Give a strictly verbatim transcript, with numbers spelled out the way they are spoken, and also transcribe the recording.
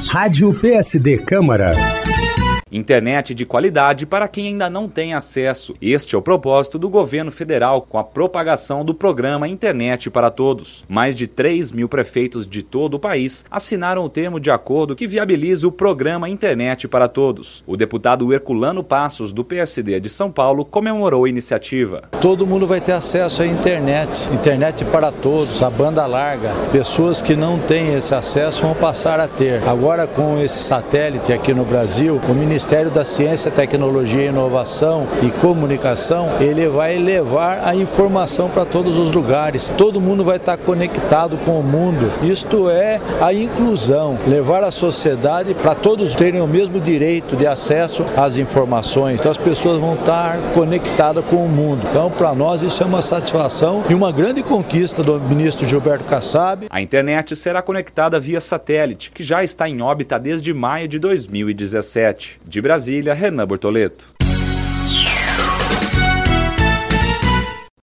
Rádio P S D Câmara. Internet de qualidade para quem ainda não tem acesso. Este é o propósito do governo federal com a propagação do programa Internet para Todos. Mais de três mil prefeitos de todo o país assinaram o termo de acordo que viabiliza o programa Internet para Todos. O deputado Herculano Passos, do P S D de São Paulo, comemorou a iniciativa. Todo mundo vai ter acesso à internet, internet para todos, a banda larga. Pessoas que não têm esse acesso vão passar a ter. Agora, com esse satélite aqui no Brasil, o Ministério O Ministério da Ciência, Tecnologia, Inovação e Comunicação, ele vai levar a informação para todos os lugares. Todo mundo vai estar conectado com o mundo. Isto é a inclusão, levar a sociedade para todos terem o mesmo direito de acesso às informações. Então as pessoas vão estar conectadas com o mundo. Então, para nós, isso é uma satisfação e uma grande conquista do ministro Gilberto Kassab. A internet será conectada via satélite, que já está em órbita desde maio de dois mil e dezessete. De Brasília, Renan Bortoleto.